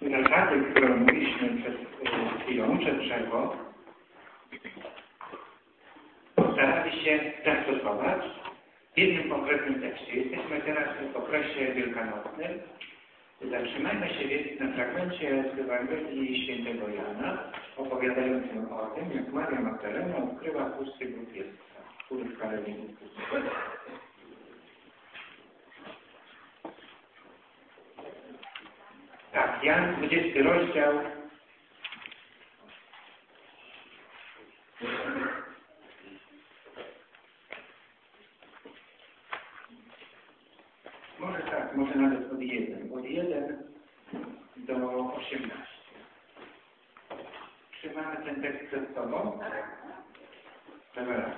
zasady, które mówiliśmy przed chwilą, przed przerwą, starali się zastosować w jednym konkretnym tekście. Jesteśmy teraz w okresie wielkanocnym. Zatrzymajmy się więc na fragmencie z Ewangelii Świętego Jana, opowiadającym o tym, jak Maria Magdalena odkryła pusty grób Jezusa, który wcale nie był pusty. Tak, Jan, 20 rozdział. Może tak, może nawet od 1 do 18. Czy mamy ten tekst przed sobą? Dobra.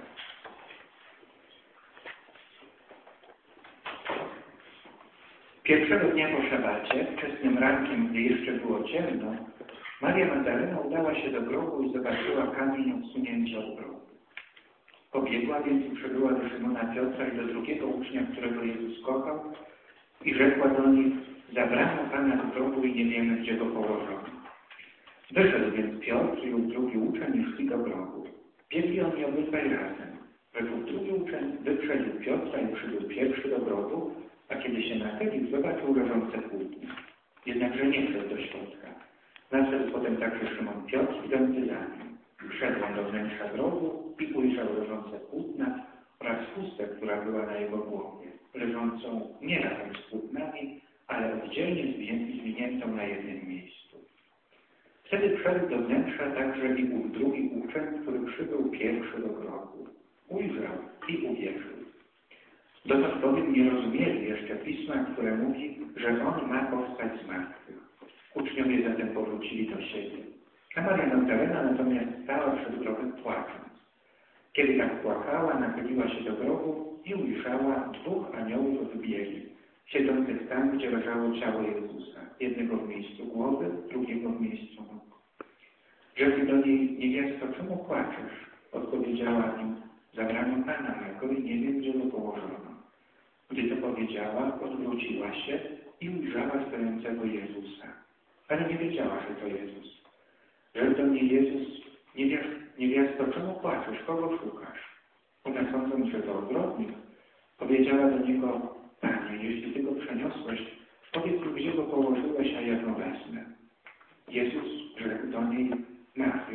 Pierwszego dnia po szabacie, wczesnym rankiem, gdy jeszcze było ciemno, Maria Magdalena udała się do grobu i zobaczyła kamień odsunięty od grobu. Pobiegła więc i przybyła do Szymona Piotra i do drugiego ucznia, którego Jezus kochał, i rzekła do nich: zabrano Pana do grobu i nie wiemy, gdzie go położono. Wyszedł więc Piotr i drugi uczeń i szli do grobu. Biegli oni obydwaj razem. Drugi uczeń wyprzedził Piotra i przybył pierwszy do grobu, a kiedy się nachylił, zobaczył leżące płótno. Jednakże nie wszedł do środka. Nadszedł potem także Szymon Piotr, idący za nim. Wszedł on do wnętrza grobu i ujrzał leżące płótna oraz chustę, która była na jego głowie, leżącą nie razem z płótnami, ale oddzielnie zwiniętą na jednym miejscu. Wtedy wszedł do wnętrza także i ów drugi uczeń, który przybył pierwszy do grobu. Ujrzał i uwierzył. Dotąd bowiem nie rozumieli jeszcze Pisma, które mówi, że On ma powstać z martwych. Uczniowie zatem powrócili do siebie. A Maria Magdalena natomiast stała przed grobem płacząc. Kiedy tak płakała, nachyliła się do grobu i ujrzała 2 aniołów w bieli, siedzących tam, gdzie leżało ciało Jezusa. Jednego w miejscu głowy, drugiego w miejscu nóg. Rzekł do niej: niewiasto, czemu płaczesz? Odpowiedziała im: zabrano Pana mego i nie wiem, gdzie go położono. Gdy to powiedziała, odwróciła się i ujrzała stojącego Jezusa. Ale nie wiedziała, że to Jezus. Rzekł do niej Jezus: niewiasto, czemu płaczesz? Kogo szukasz? Ona, sądząc, że to ogrodnik, powiedziała do niego: Panie, jeśli Ty go przeniosłeś, powiedz mi, gdzie go położyłeś, a ja go wezmę. Jezus rzekł do niej: Mario.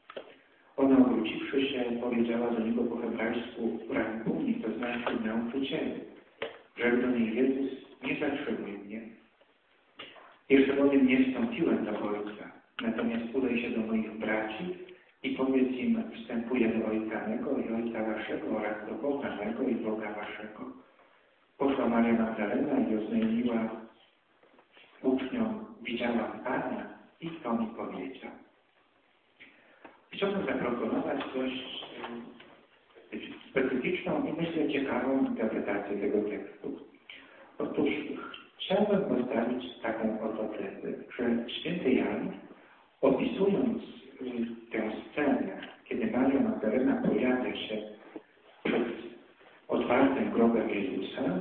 Ona, obróciwszy się, powiedziała do niego po hebrajsku: Rabbuni, to znaczy nauczycielu. Rzekł do niej Jezus: nie zatrzymuj mnie. Jeszcze bowiem nie wstąpiłem do Ojca, natomiast udaj się do moich braci i powiedz im: wstępuję do Ojca mego i Ojca waszego oraz do Boga mego i Boga waszego. Poszła Maria Magdalena i oznajmiła uczniom: widziałam Pana i to mi powiedział. Chciałbym zaproponować dość specyficzną i myślę ciekawą interpretację tego tekstu. Otóż chciałbym postawić taką oto tezę, że święty Jan, opisując tę scenę, kiedy Maria Magdalena pojawia się przed otwartym grobem Jezusa,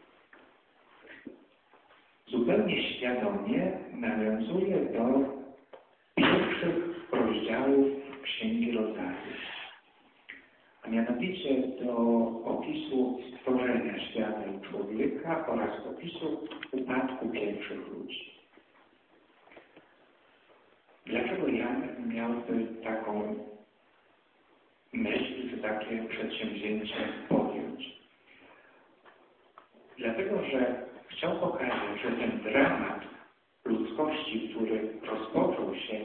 zupełnie świadomie nawiązuje do pierwszych rozdziałów Księgi Rodzaju, a mianowicie do opisu stworzenia świata i człowieka oraz opisu upadku pierwszych ludzi. Dlaczego Jan miałby taką myśl, czy takie przedsięwzięcie podjąć? Dlatego, że chciał pokazać, że ten dramat ludzkości, który rozpoczął się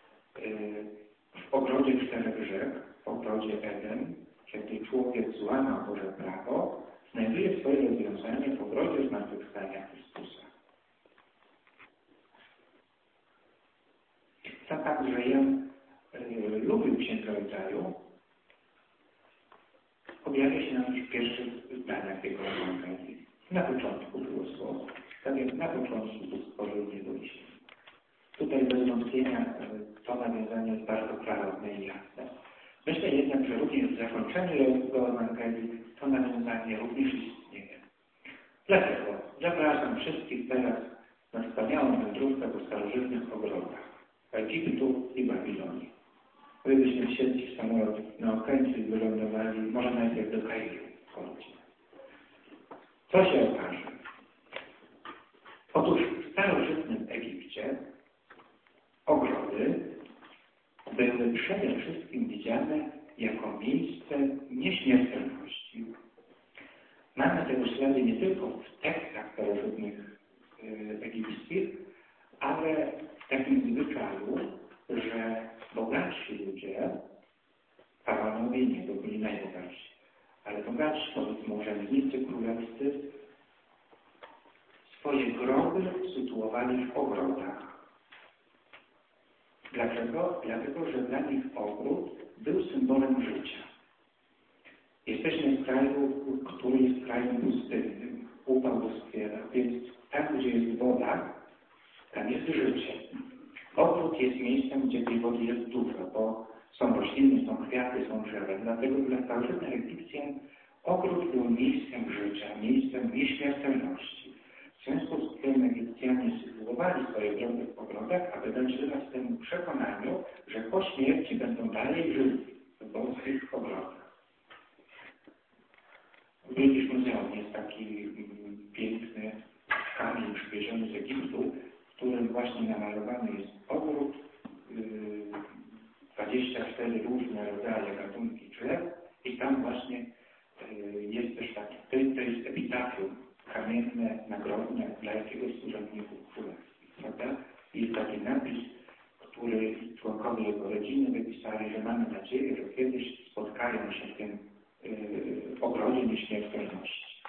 w ogrodzie 4 grzech, w ogrodzie Eden, kiedy człowiek złamał Boże prawo, znajduje swoje rozwiązanie w ogrodzie zmartwychwstania Chrystusa. Sam fakt, że Jan lubił Księgę Rodzaju, objawia się nam już w pierwszych zdaniach jego Ewangelii. Na początku było Słowo. Tak jak na początku Bóg stworzył niebo i ziemię. Tutaj bez wątpienia to nawiązanie jest bardzo klarowne i jasne. Myślę jednak, że również w zakończeniu jego Ewangelii to nawiązanie również istnieje. Dlatego zapraszam wszystkich teraz na wspaniałą wędrówkę po starożytnych ogrodach Egiptu i Babilonii. Gdybyśmy wsiedli w samolot na okręcie i wylądowali, może najpierw do Kairu w Korcie. Co się okaże? Otóż w starożytnym Egipcie ogrody były przede wszystkim widziane jako miejsce nieśmiertelności. Mamy tego ślady nie tylko w tekstach starożytnych egipskich, ale w takim zwyczaju, że bogatsi ludzie, faraonowie nie, bo byli najbogatsi, ale bogatsi, powiedzmy urzędnicy królewscy, swoje groby sytuowali w ogrodach. Dlaczego? Dlatego, że dla nich ogród był symbolem życia. Jesteśmy w kraju, który jest krajem pustynnym, upał doskwiera, więc tam, gdzie jest woda, tam jest życie. Ogród jest miejscem, gdzie tej wody jest dużo, bo są rośliny, są kwiaty, są drzewa. Dlatego dla starożytnych Egipcjan ogród był miejscem życia, miejscem nieśmiertelności. W związku z tym Egipcjanie sytuowali swoje groby w ogrodach, aby dać wyraz temu przekonaniu, że po śmierci będą dalej żyli w boskich ogrodach. W British Museum jest taki piękny kamień przywieziony z Egiptu, w którym właśnie namalowany jest ogród, 24 różne rodzaje gatunki drzew i tam właśnie jest też taki, to jest epitafium kamienne, nagrodne dla jakiegoś z urzędników królewskich, prawda? I jest taki napis, który członkowie jego rodziny wypisali, że mamy nadzieję, że kiedyś spotkają się w tym ogrodzie nieśmiertelności.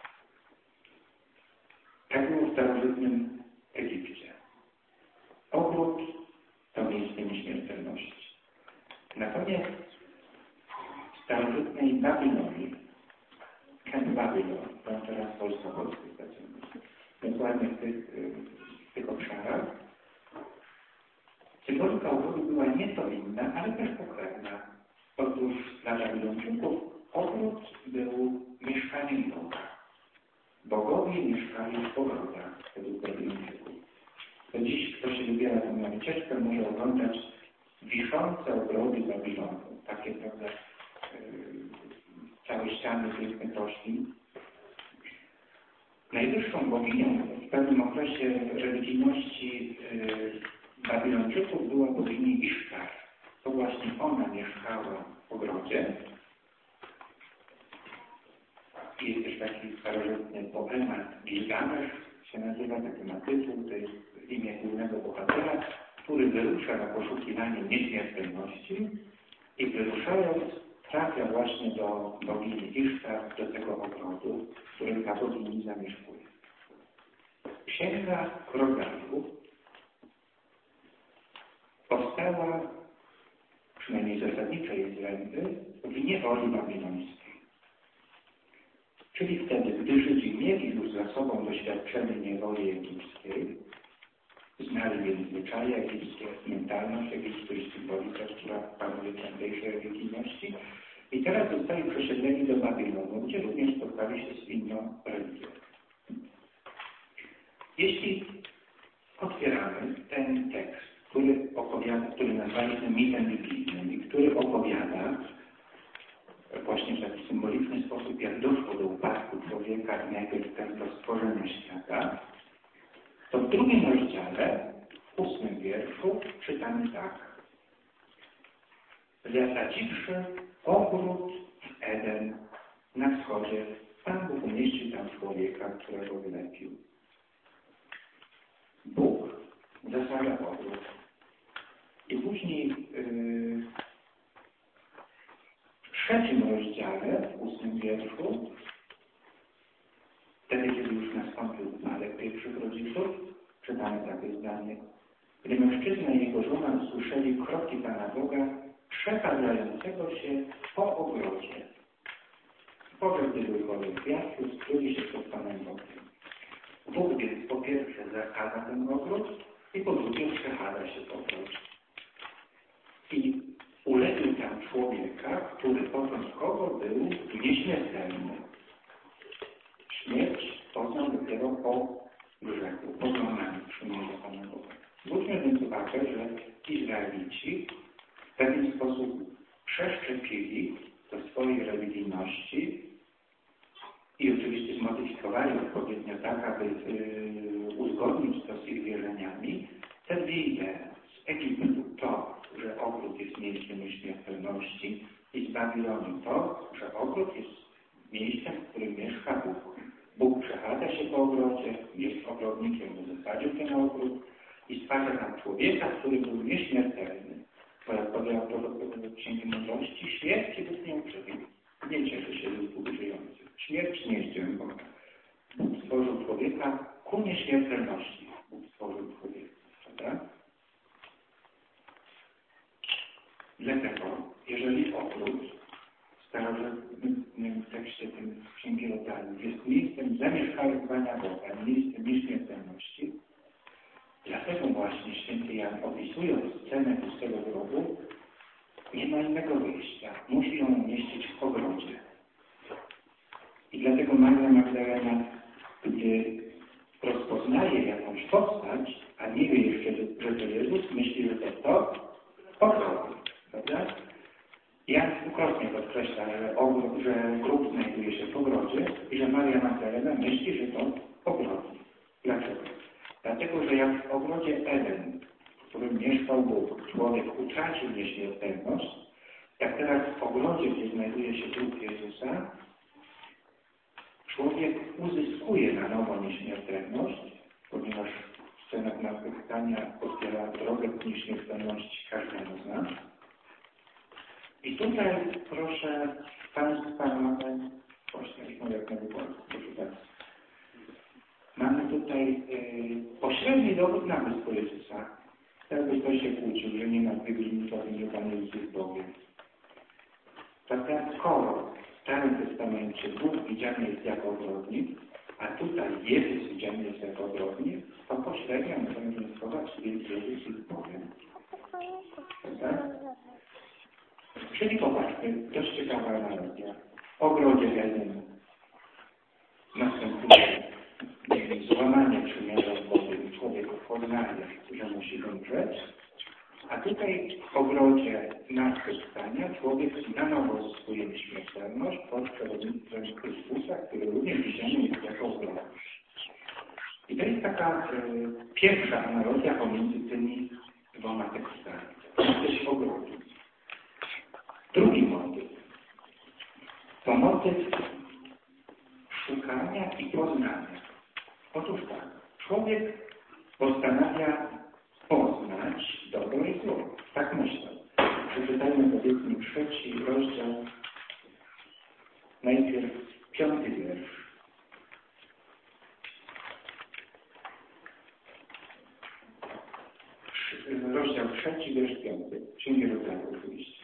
Tak było w starożytnym Egipcie. Ogród to miejsce nieśmiertelności. Natomiast w starożytnej Babilonii, Camp Babylon, to teraz polsko-polski stacjonarny, dokładnie w tych obszarach, symbolika ogrodu była nieco inna, ale też pokrewna. Otóż dla Babilończyków ogród był mieszkaniem Boga. Bogowie mieszkali w ogrodach według Babilończyków. To dziś, kto się wybiera tam na wycieczkę, może oglądać wiszące ogrody Babilonu. Takie, prawda, całe ściany pięknych roślin. Najwyższą boginią w pewnym okresie religijności Babilończyków była bogini Isztar. To właśnie ona mieszkała w ogrodzie. Jest też taki starożytny poemat Gilgamesz, się nazywa, taki ma tytuł, to jest imię głównego bohatera, który wyrusza na poszukiwanie nieśmiertelności i wyruszając trafia właśnie do bogini Isztar, do tego ogrodu, w którym ta bogini zamieszkuje. Księga Rodzaju powstała, przynajmniej zasadniczej zręby, w niewoli babilońskiej. Czyli wtedy, gdy Żydzi mieli już za sobą doświadczenie niewoli egipskiej, znali więc zwyczaje egipskie, mentalność egipską i symbolikę, która panuje w tamtejszej religijności, i teraz zostali przesiedleni do Babilonu, gdzie również spotkali się z inną religią. Jeśli otwieramy ten tekst, który nazwaliśmy mitem biblijnym i który opowiada właśnie w taki symboliczny sposób, jak doszło do upadku człowieka i najpierw do stworzenia świata, to w drugim rozdziale, w 8 wierszu, czytamy tak. Zasadziwszy ogród w Eden na wschodzie, Pan Bóg umieścił tam człowieka, którego wylepił. Bóg zasadza ogród. I później w 3 rozdziale, w 8 wierszu, wtedy, kiedy już nastąpił upadek pierwszych rodziców, czytamy takie zdanie. Gdy mężczyzna i jego żona usłyszeli kroki Pana Boga przechadzającego się po ogrodzie. W porze, gdy był wolny kwiatu, skryli się przed Panem Bogiem. Bóg więc po pierwsze zasadza ten ogród i po drugie przechadza się po ogrodzie. I ulepił tam człowieka, który początkowo był nieśmiertelny. Śmierć poznał dopiero po grzechu, po złamaniu przymierza Pana Boga. Zwróćmy więc uwagę, że Izraelici w pewien sposób przeszczepili do swojej religijności i oczywiście zmodyfikowali odpowiednio tak, aby uzgodnić to z ich wierzeniami, tę widę z Egiptu to, że ogród jest miejscem nieśmiertelności i z Babilonu to, że ogród jest miejscem, w którym mieszka Bóg. Bóg przechadza się po ogrodzie, jest ogrodnikiem, bo zasadził ten ogród i stwarza tam człowieka, który był nieśmiertelny. Bo jak powie autor Księgi Mądrości, śmierci Bóg nie uprzedził. Nie cieszy się z Bóg żyjący. Śmierć nie jest dziełem Boga. Bóg stworzył człowieka ku nieśmiertelności. Bóg stworzył człowieka. Prawda? Dlatego, jeżeli ogród w starożytnym tekście tym Księgi Rodzaju jest miejscem zamieszkiwania Boga, miejscem nieśmiertelności, dlatego właśnie święty Jan, opisując scenę pustego grobu, nie ma innego wyjścia. Musi ją umieścić w ogrodzie. I dlatego Maria Magdalena, gdy rozpoznaje jakąś postać, a nie wie jeszcze, że to Jezus, myśli, że to ogród. Prawda? Jan dwukrotnie podkreśla, że grób znajduje się w ogrodzie i że Maria Magdalena myśli, że to ogrodnik. Dlaczego? Dlatego, że jak w ogrodzie Eden, w którym mieszkał Bóg, człowiek utracił nieśmiertelność, jak teraz w ogrodzie, gdzie znajduje się grób Jezusa, człowiek uzyskuje na nowo nieśmiertelność, ponieważ scena zmartwychwstania otwiera drogę k nieśmiertelności każdemu z nas. I tutaj proszę Państwa, mamy mamy tutaj pośredni dowód na wyspu Jezusa. Jakby ktoś się kłócił, że nie ma biblijnych, nie Pan Jezus jest Bogiem. Prawda? Skoro w Starym Testamencie Bóg widziany jest jako ogrodnik, a tutaj Jezus widziany jest jako ogrodnik, to pośrednio możemy wnioskować, że Jezus jest Bogiem. Prawda? Czyli popatrzmy, dość ciekawa analogia. W ogrodzie Eden następuje złamanie przymierza z Bogiem. Człowiek poznaje, że musi umrzeć, a tutaj w ogrodzie zmartwychwstania człowiek na nowo zyskuje nieśmiertelność pod przewodnictwem Chrystusa, który również widziany jest jako ogrodnik. I to jest taka pierwsza analogia pomiędzy tymi dwoma tekstami. Jesteś ogrodu. Drugi motyw to motyw szukania i poznania. Otóż tak, człowiek postanawia poznać dobro i zło. Tak myślę. Przeczytajmy powiedzmy 3 rozdział, najpierw 5 wiersz. Rozdział 3, wiersz 5. Księgi Rodzaju oczywiście.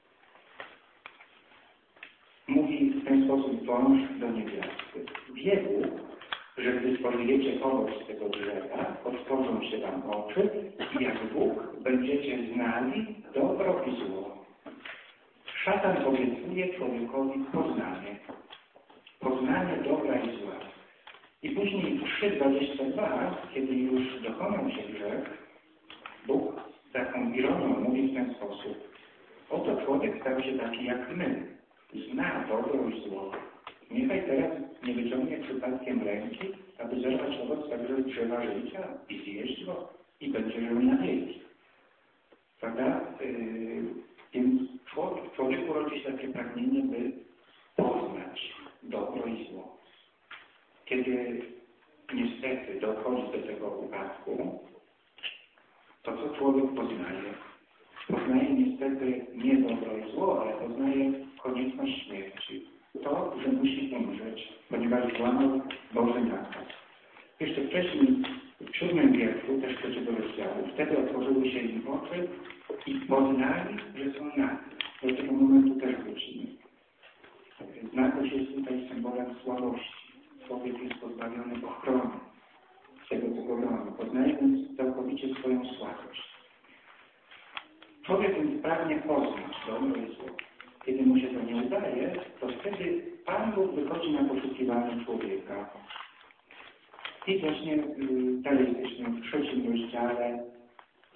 Mówi w ten sposób wąż do niewiasty. Wie Bóg, że gdy spożyjecie owoc z tego drzewa, otworzą się wam oczy i jak Bóg będziecie znali dobro i zło. Szatan obiecuje człowiekowi poznanie. Poznanie dobra i zła. I później 3:22, kiedy już dokonał się grzech, Bóg taką ironią mówi w ten sposób. Oto człowiek stał się taki jak my. Zna dobro i zło. Niechaj teraz nie wyciągnie przypadkiem ręki, aby zerwać owoc także z drzewa życia i zjeść go i będzie żył na wieki. Prawda? Więc w człowieku rodzi się takie pragnienie, by poznać dobro i zło. Kiedy niestety dochodzi do tego upadku, to co człowiek poznaje? Poznaje niestety nie dobro i zło, ale poznaje konieczność śmierci. To, że musi umrzeć, ponieważ złamał Boży nakaz. Jeszcze wcześniej, w 7 wierszu, też 3 rozdziału, wtedy otworzyły się im oczy i poznali, że są nagi. Do tego momentu też wrócimy. Nagość jest tutaj symbolem słabości. Człowiek jest pozbawiony ochrony tego pogronu. Poznaje więc całkowicie swoją słabość. Człowiek więc pragnie poznać dobro i zło. Kiedy mu się to nie udaje, to wtedy Pan Bóg wychodzi na poszukiwanie człowieka. I właśnie dalej jesteśmy w 3 rozdziale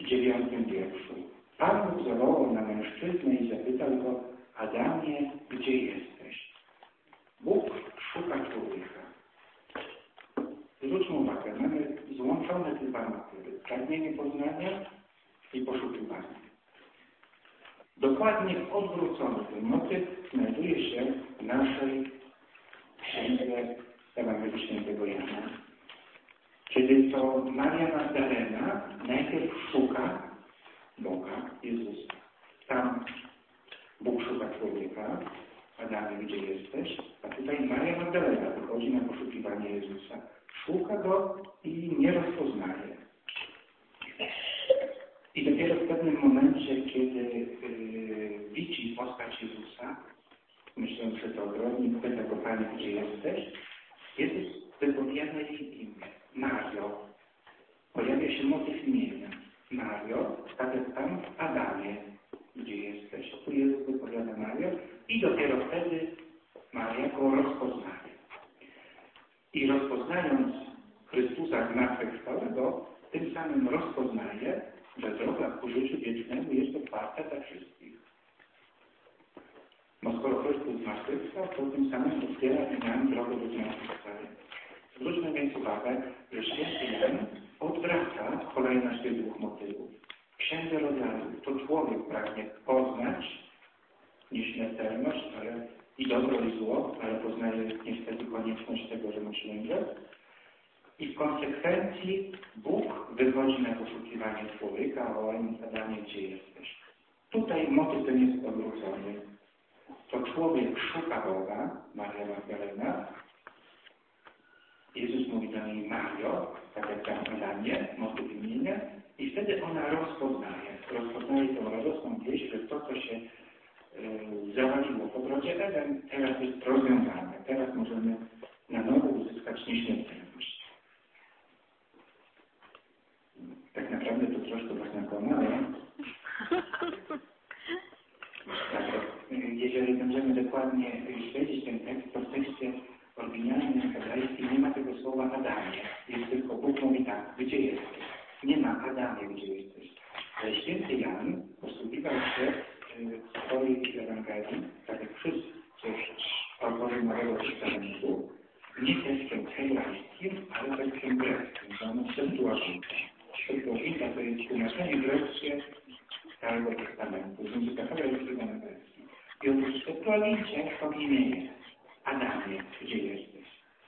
9 wierszu. Pan Bóg zawołał na mężczyznę i zapytał go: Adamie, gdzie jesteś? Bóg szuka człowieka. Zwróćmy uwagę, mamy złączone te dwa motywy. Pragnienie poznania i poszukiwanie. Dokładnie odwrócony ten motyw znajduje się w naszej księdze Ewangelii Świętego Jana. Kiedy to Maria Magdalena najpierw szuka Boga, Jezusa. Tam Bóg szuka człowieka. Adamie, gdzie jesteś? A tutaj Maria Magdalena wychodzi na poszukiwanie Jezusa. Szuka Go i nie rozpoznaje. I dopiero w pewnym momencie, kiedy widzi postać Jezusa, myślę, że to ogrodnik, pyta go: Panie, gdzie jesteś? Jezus wypowiada jej imię. Mario. Pojawia się motyw imienia. Mario, tak jak tam w Adamie, gdzie jesteś. Tu Jezus wypowiada Mario i dopiero wtedy Maria go rozpoznaje. I rozpoznając Chrystusa zmartwychwstałego, tym samym rozpoznaje, że droga ku życiu wiecznemu jest otwarta dla wszystkich. Bo skoro Chrystus zmartwychwstał, to tym samym otwiera i nam drogę do zmartwychwstania. Zwróćmy więc uwagę, że święty Jan odwraca kolejność tych dwóch motywów. W Księdze Rodzaju to człowiek pragnie poznać nieśmiertelność, ale i dobro i zło, ale poznaje niestety konieczność tego, że musi umrzeć. I w konsekwencji Bóg wychodzi na poszukiwanie człowieka: o Adamie, gdzie jesteś? Tutaj motyw ten jest odwrócony. To człowiek szuka Boga, Maria Magdalena. Jezus mówi do niej Mario, tak jak tam Adamie, motyw imienia, i wtedy ona rozpoznaje tę radosną wieść, że to, co się zawaliło w ogrodzie Eden, teraz jest rozwiązane. Teraz możemy na nowo uzyskać nieśmiertelność. Tak naprawdę to troszkę was nakłamałem. Jeżeli będziemy dokładnie śledzić ten tekst, to w tekście oryginalnym hebrajskim nie ma tego słowa Adamie. Jest tylko Bóg mówi tak: gdzie jesteś? Nie ma Adamie, gdzie jesteś. Ale święty Jan posługiwał się w swojej Ewangelii, tak jak wszyscy autorzy Nowego Testamentu, nie tekstem hebrajskim, ale tekstem greckim, zwanym Septuaginta. Septuaginta to jest tłumaczenie greckie Starego Testamentu, z języka hebrajskiego na grecki. I otóż w Septuagincie to imię jest: Adamie, gdzie jesteś?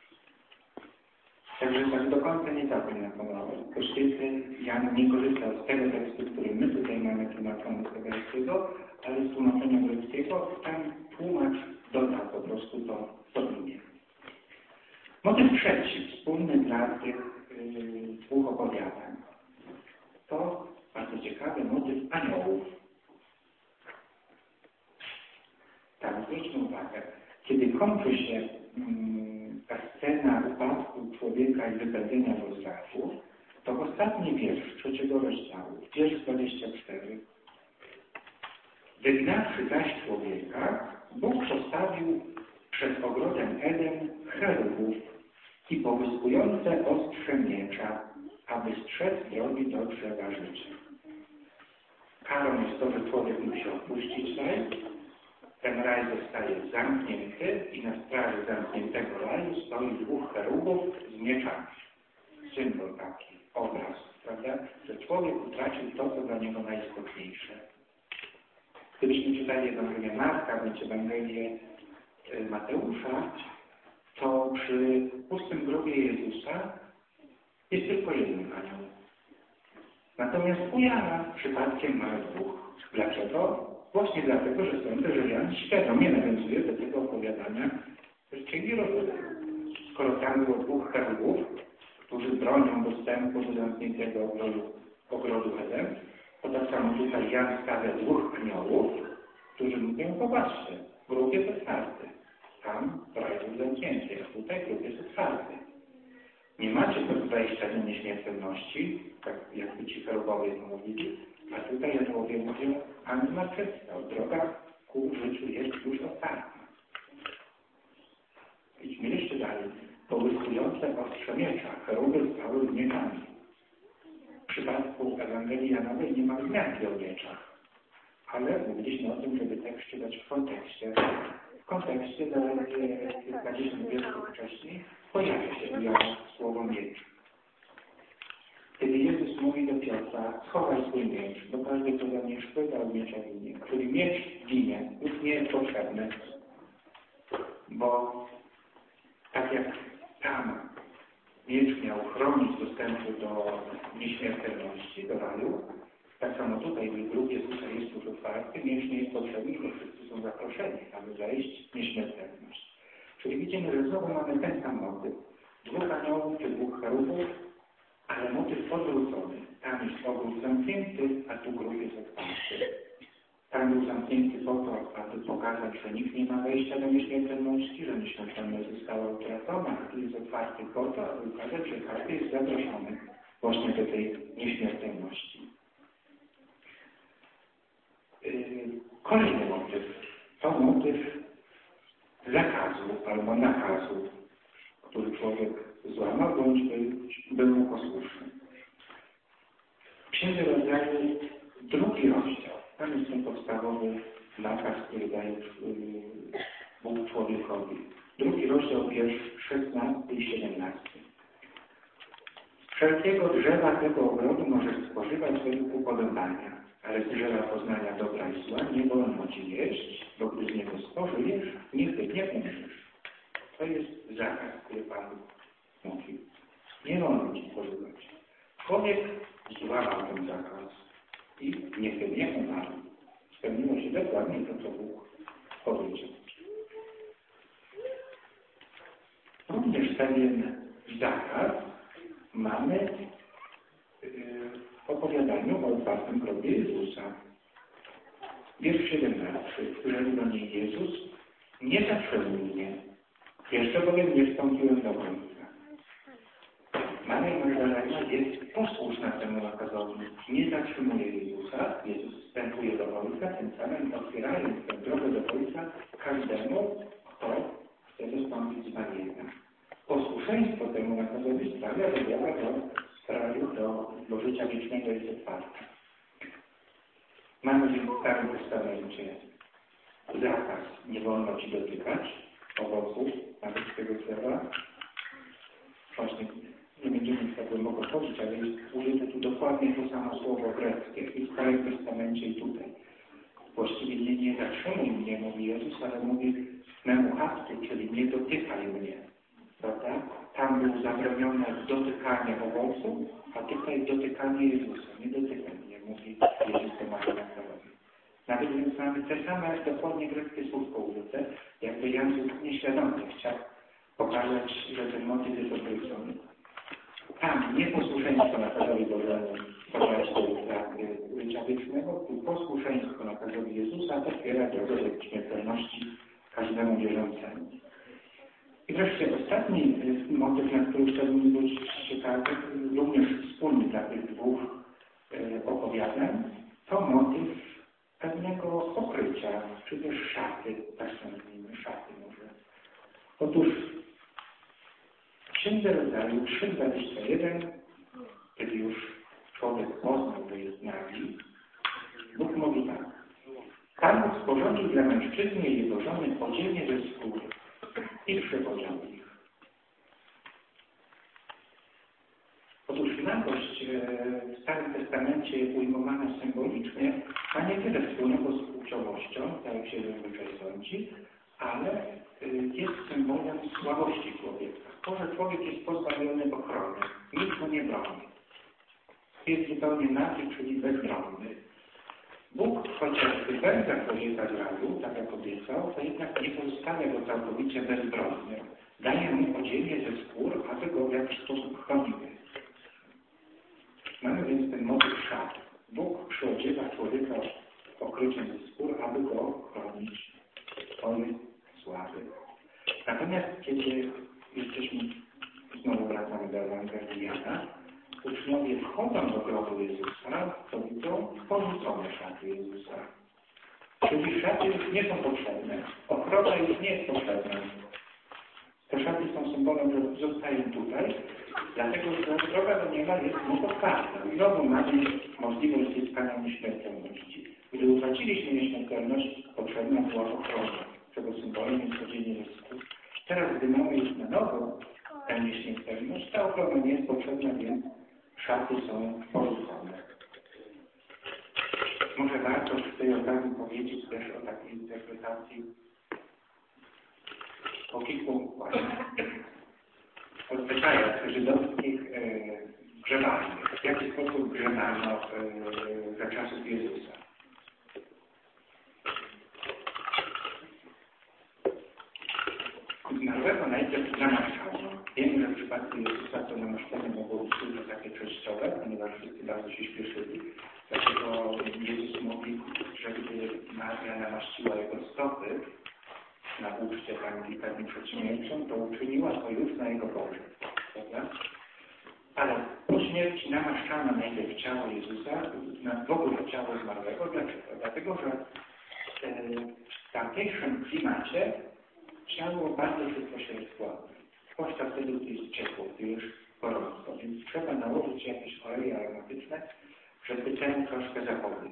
Także tak do końca nie całkiem nakłamałem. To święty Jan nie korzystał z tego tekstu, który my tutaj mamy tłumaczony z hebrajskiego, ale z tłumaczenia greckiego. Tam tłumacz dodał po prostu to imię. Motyw trzeci, wspólny dla tych dwóch opowiadań. To bardzo ciekawy motyw aniołów. Tak, zwróćmy uwagę. Kiedy kończy się ta scena upadku człowieka i wypędzenia rozrazu, to w ostatni wiersz 3 rozdziału, wiersz 24. Wygnawszy zaś człowieka, Bóg postawił przed ogrodem Eden cherubów i połyskujące ostrze miecza, aby strzec drogi do drzewa życia. Karą jest to, że człowiek musi opuścić raj. Ten raj zostaje zamknięty i na straży zamkniętego raju stoi 2 cherubów z mieczami. Symbol taki, obraz, prawda? Że człowiek utracił to, co dla niego najistotniejsze. Gdybyśmy czytali Ewangelię Marka bądź Ewangelię Mateusza, to przy pustym grobie Jezusa jest tylko jeden anioł. Natomiast u Jana przypadkiem ma 2. Dlaczego? Właśnie dlatego, że sądzę, że Jan świadomie nawiązuje do tego opowiadania z Księgi Rodzaju. Skoro tam było 2 cherubów, którzy bronią dostępu do zamkniętego ogrodu Eden, to tak samo tutaj Jan stawia 2 aniołów, którzy mówią: popatrzcie, grób jest otwarty. Tam raj jest zamknięty, a tutaj grób jest otwarty. Nie macie wejścia do nieśmiertelności, tak jakby ci cherubowie mówili, a tutaj aniołowie mówią: Pan zmartwychwstał, droga ku życiu jest już otwarta. Idźmy jeszcze dalej. Połyskujące ostrze miecza, cheruby stały z mieczami. przypadku Ewangelii Janowej nie ma wzmianki o mieczach. Ale mówiliśmy o tym, żeby tekst czytać w kontekście. W kontekście zaledwie kilkadziesiąt wierszów wcześniej pojawia się słowo miecz. Kiedy Jezus mówi do Piotra, schowaj swój miecz, bo każdy, kto za mnie chwytał miecza ginie. Czyli miecz ginie, już nie jest potrzebny, bo tak jak tam miecz miał chronić dostępu do nieśmiertelności, do raju, tak samo tutaj w grób Jezusa jest już otwarty, miecz nie jest potrzebny, bo wszyscy są zaproszeni, aby wejść w nieśmiertelność. Czyli widzimy, że znowu mamy ten sam motyw. Dwóch aniołów czy dwóch cherubów, ale motyw odwrócony. Tam jest ogród zamknięty, a tu grób jest otwarty. Tam był zamknięty po to, aby pokazać, że nikt nie ma wejścia do nieśmiertelności, że nieśmiertelność została utracona, a tu jest otwarty po to, aby pokazać, że każdy jest zaproszony właśnie do tej nieśmiertelności. Kolejny motyw to motyw zakazu albo nakazu, który człowiek złamał bądź był mu posłuszny. W Księdze Rodzaju 2 rozdział. Tam jest ten podstawowy nakaz, który daje Bóg człowiekowi. 2 rozdział, wiersz 16 i 17. Wszelkiego drzewa tego ogrodu możesz spożywać według upodobania, ale z drzewa poznania dobra i zła nie wolno ci jeść, bo gdy z niego spożyjesz, nigdy nie umrzesz. To jest zakaz, który Pan mówi. Nie wolno ci spożywać. Człowiek złamał ten zakaz i niechybnie umarł. Spełniło się dokładnie to, co Bóg powiedział. Również pewien zakaz mamy w opowiadaniu o otwartym grobie Jezusa. Wiersz 17. Rzekł do niej Jezus, nie zatrzymuj mnie, jeszcze bowiem nie wstąpiłem do końca. Maria Magdalena jest posłuszna temu nakazowi. Nie zatrzymuje Jezusa, Jezus wstępuje do Ojca, tym samym otwierając tę drogę do Ojca każdemu, kto chce dostąpić zbawienia. Posłuszeństwo temu nakazowi sprawia, że droga do życia wiecznego jest otwarta. Mamy w Starym Testamencie zakaz, nie wolno ci dotykać owoców, nawet z tego drzewa. Właśnie nie będziemy tak głęboko wchodzić, ale jest użyte tu dokładnie to samo słowo greckie i w Starym Testamencie i tutaj. Właściwie nie zatrzymuj mnie, mówi Jezus, ale mówi memu aktu, czyli nie dotykaj mnie. Prawda? Tam było zabronione dotykanie owoców, a tutaj dotykanie Jezusa. Nie dotykaj mnie, mówi Jezus do Marii Magdaleny. Nawet więc mamy te same dokładnie greckie słówko użyte, jakby Jan zupełnie świadomie chciał pokazać, że ten motyw jest odwrócony. Tam nieposłuszeństwo nakazowi Bożemu prowadzi do życia wiecznego, tu posłuszeństwo nakazowi Jezusa otwiera drogę do śmiertelności każdemu wierzącemu. I wreszcie ostatni motyw, na który chciałbym zwrócić uwagę, również wspólny dla tych dwóch opowiadań, to motyw pewnego pokrycia, czy też szaty, tak nazwijmy, szaty może. Otóż w Księdze Rodzaju 3:21, kiedy już człowiek poznał, że jest nagi, Bóg mówi tak. Pan sporządził dla mężczyzny i jego żony odzienie ze skóry i przywodził ich. Otóż nagość w Starym Testamencie ujmowana symbolicznie ma niewiele wspólnego z płciowością, tak jak się zazwyczaj sądzi, ale jest symbolem słabości człowieka. To, że człowiek jest pozbawiony ochrony, nikt go nie broni. Jest zupełnie nagi, czyli bezbronny. Bóg, chociaż wypędza człowieka z raju, tak jak obiecał, to jednak nie pozostawia go całkowicie bezbronnym. Daje mu odzienie ze skór, aby go w jakiś sposób chroniły. Mamy więc ten motyw szat. Bóg przyodziewa człowieka okryciem ze skór, aby go chronić. On jest słaby. Natomiast kiedy jesteśmy, znowu wracamy do Ewangelii Jana, uczniowie wchodzą do grobu Jezusa, to widzą porzucone szaty Jezusa. Czyli szaty już nie są potrzebne. Ochrona już nie jest potrzebna. Te szaty są symbolem, że zostają tutaj, dlatego że droga do nieba jest niepodważna. Znowu mamy możliwość zyskania nieśmiertelności. Gdy utraciliśmy nieśmiertelność, potrzebna była ochrona, czego symbolem jest chodzenie rysku. Teraz, gdy mamy już na nowo tę nieśmiertelność, ta ochrona nie jest potrzebna, więc szaty są porzucone. Może warto w tej okazji powiedzieć też o takiej interpretacji o kilku właśnie zwyczajach żydowskich grzebalnych. W jaki sposób grzebano za czasów Jezusa. Zmarłego najpierw namaszczano. Wiemy, że w przypadku Jezusa to namaszczenie mogło być tylko takie przejściowe, ponieważ wszyscy bardzo się śpieszyli. Dlatego Jezus mówi, że gdy Maria namaściła jego stopy na uczcie pewnie przed śmiercią, to uczyniła to już na jego pogrzeb. Prawda? Ale po śmierci namaszczano najpierw ciało Jezusa, w ogóle ciało zmarłego. Dlaczego? Dlatego, że w tamtejszym klimacie ciało bardzo szybko się rozkłada. Zwłaszcza wtedy, gdy jest ciepło, gdy jest gorąco. Więc trzeba nałożyć jakieś oleje aromatyczne, żeby ten troszkę zapobiec.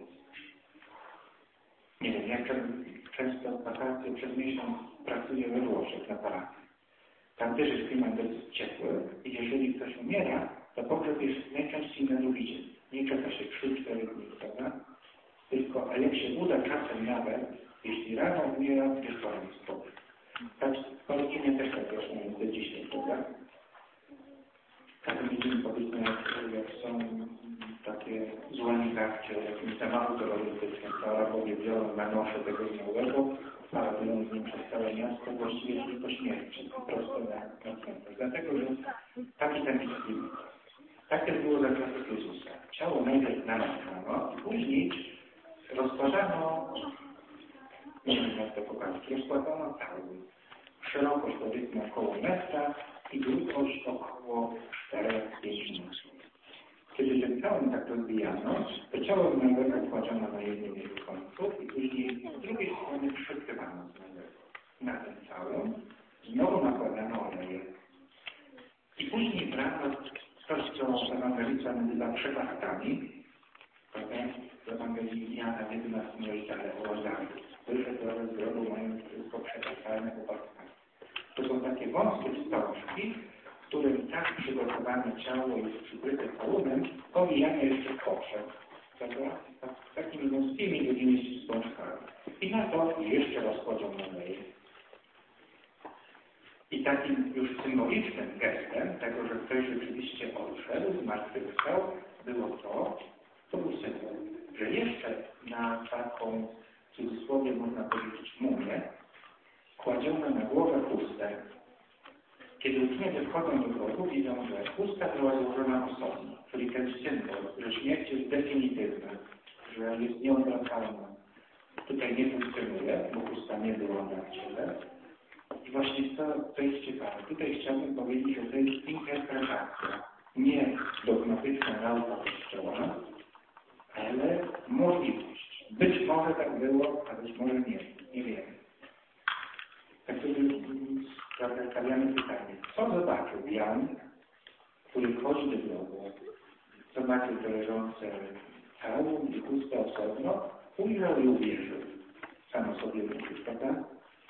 Nie wiem, ja często w wakacje przez miesiąc pracuję we Włoszech na parafii. Tam też jest klimat dosyć ciepły i jeżeli ktoś umiera, to pogrzeb jest najczęściej na drugi dzień. Nie czeka się 3-4 dni, prawda? Tylko, a jak się uda czasem nawet, jeśli rano umiera, wieczorem jest pogrzeb. Tak, w Palestynie też tak właśnie jest do dzisiaj, prawda? Tak widzimy, powiedzmy, jak są takie złanikarcie, jakimś tematu terrorystycznym, to Arabowie biorą na nosze tego zmarłego, paradują z nim przez całe miasto, właściwie tylko śmierci, prosto na cmentarz. Dlatego, że taki ten jest klimat. Tak też było za czasów Jezusa. Ciało najpierw namaszczano i później rozkładano, nie wiem jak to pokazać, rozkładano cały. Szerokość powiedzmy około metra i długość około 4-5 metrów. Kiedy ten całym tak rozbijano, to ciało zmarłego kładziono na jednym jego końcu i później z drugiej strony przykrywano zmarłego. Na tym całym znowu nakładano oleje. I później brano coś, co ewangelista nazywa przepachtami, w Ewangelii Jana w 11 rozdziale o Łazarzu. Wyszedł z grobu mając tylko przepachtalne upadki. To są takie wąskie wstążki, w którym tak przygotowane ciało jest przykryte całunem, owijane jeszcze w poprzek. Takimi wąskimi, długimi wstążkami. I na to jeszcze rozkładą oleje. I takim już symbolicznym gestem tego, że ktoś rzeczywiście odszedł, zmartwychwstał, było to był symbol, że jeszcze na taką, w cudzysłowie można powiedzieć, mumię, kładziono na głowę chustę. Kiedy uczniowie wchodzą do grobu, widzą, że chusta była złożona osobno, czyli ten symbol, że śmierć jest definitywna, że jest nieodwracalna. Tutaj nie funkcjonuje, bo chusta nie była na ciele. I właśnie to jest ciekawe. Tutaj chciałbym powiedzieć, że to jest interpretacja, nie dogmatyczna nauka Kościoła, ale możliwość. Być może tak było, a być może nie. Nie wiemy. Tak sobie stawiamy pytanie. Co zobaczył Jan, który wchodzi do grobu? Zobaczył to leżące ciało i chustę osobno, ujrzał i uwierzył. Samo sobie myślisz, prawda?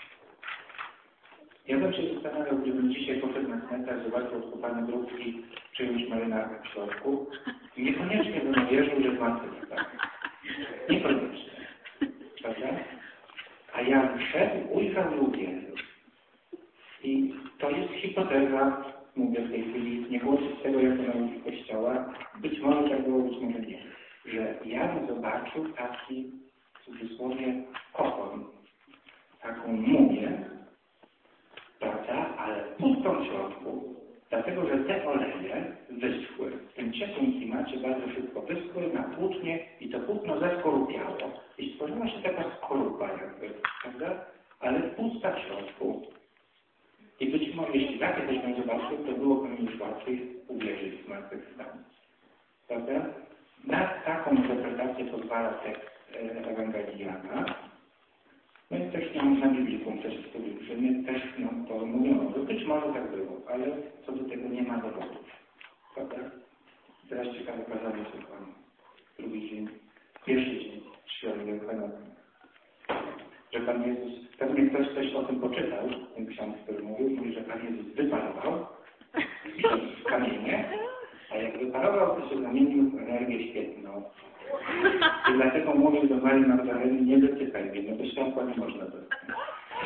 Ja bym się zastanawiał, gdybym dzisiaj poszedł na cmentarz, zobaczył odkopane grobki czyjąś marynarkę w środku. Niekoniecznie bym wierzył, że zmartwychwstał. Niekoniecznie. Prawda? A Jan wszedł, ujrzał i uwierzył. I to jest hipoteza, mówię w tej chwili, nie głosić tego jako nauki Kościoła. Być może tak było, być może nie. Że Jan zobaczył taki, w cudzysłowie, kokon, taką mumię, prawda, ale pustą w środku, dlatego że te oleje wyschły. W tym ciepłym klimacie bardzo szybko wyschły na płótnie i to płótno zaskorupiało. I stworzyła się taka skorupa jakby, prawda, ale pusta w środku. I być może, jeśli takie coś bym zobaczył, to byłoby mi już łatwiej uwierzyć w zmartwychwstanie. Prawda? Na taką interpretację pozwala tekst Ewangelii Jana. No i też nią na Biblikum też studiumy, też no, to mówiono. Być może tak było, ale co do tego nie ma dowodów. Prawda? Teraz ciekawe kazanie słucham. Drugi dzień, pierwszy dzień Świąt Wielkanocnych. Że Pan Jezus, pewnie ktoś coś o tym poczytał, ten ksiądz, który mówi, że Pan Jezus wyparował w kamienie, a jak wyparował, to się zamienił w energię świetną. I dlatego mówił do Marii Magdaleny, nie dotykaj mnie, no do światła nie można dotknąć.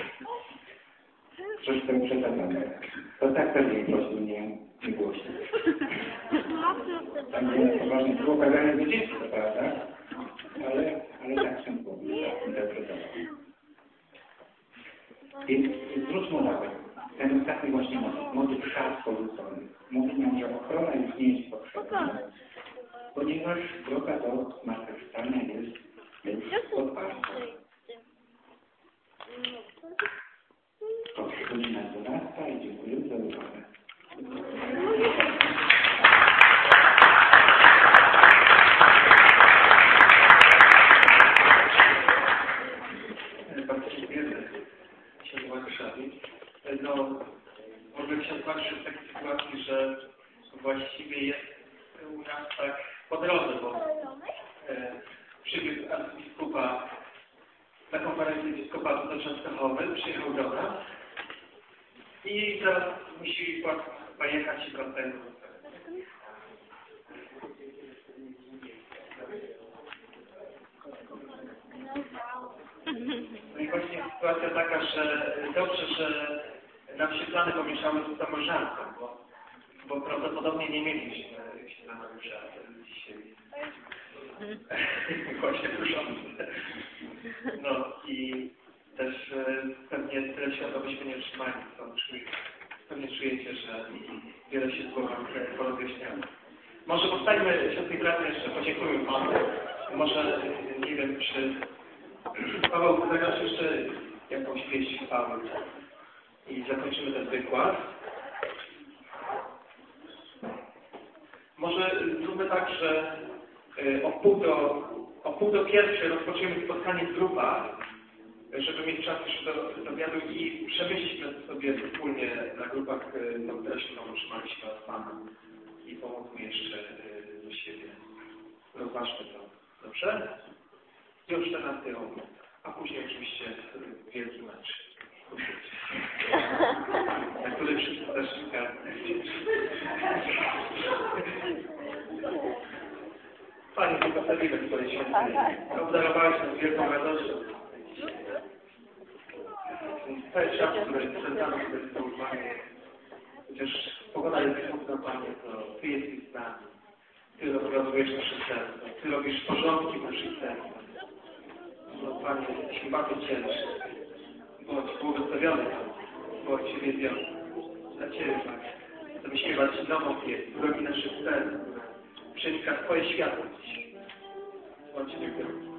Coś tam przesadzone. To tak pewnie prosił nie głosić. Tam nie poważnie było kazanie do dzieci, prawda? Ale tak się interpretował. I zwróćmy uwagę, ten ostatni właśnie motyw szat porzuconych. Mówi nam, że ochrona już nie jest potrzebna, ponieważ droga do zmartwychwstania jest otwarta. Proszę, godzina 12 i dziękuję za uwagę. Bardzo dziękujemy księdzu Łukaszowi. No, może ksiądz patrzy w takiej sytuacji, że właściwie jest u nas tak po drodze, bo przybiegł arcybiskupa na konferencję episkopatu do Częstochowy, przyjechał do nas i zaraz musi pojechać i wracać do konferencji. No i właśnie sytuacja taka, że dobrze, że nam się plany pomieszały z samorządem, bo prawdopodobnie nie mieliśmy scenariusza dzisiaj. Właśnie porządne. No i też pewnie tyle świata byśmy nie otrzymali, co pewnie czujecie, że wiele się z głową porozjaśniało. Może powstańmy siostrze bracia jeszcze, podziękujmy Panu. Może, nie wiem, czy Paweł zagrasz jeszcze jakąś pieśń chwały i zakończymy ten wykład. Może zróbmy tak, że o pół do pierwszej rozpoczniemy spotkanie w grupach, żeby mieć czas jeszcze do obiadu i przemyślmy sobie wspólnie na grupach tą treść, którą otrzymaliśmy od Pana i pomóżmy jeszcze do siebie. Rozważmy to. Dobrze? Już 14 rok, a później oczywiście wielki mecz. Na który wszyscy też Panie, błogosławimy Twoje święty. Obdarowałeś nas wielką radością. To jest czas, który przed sobie zaufanie. Chociaż pogoda jest smutna, Panie, to Ty jesteś z nami. Ty rozwiązujesz nasze serce. Ty robisz porządki w naszych sercach. No, Panie, jesteśmy bardzo ciężki. Bądź błogosławiony, bądź uwielbiony. Dla Ciebie, Panie. Chcemy śpiewać nową pieśń, drogi naszych serc, która przenika Twoje światło dziś. Bądź uwielbiony.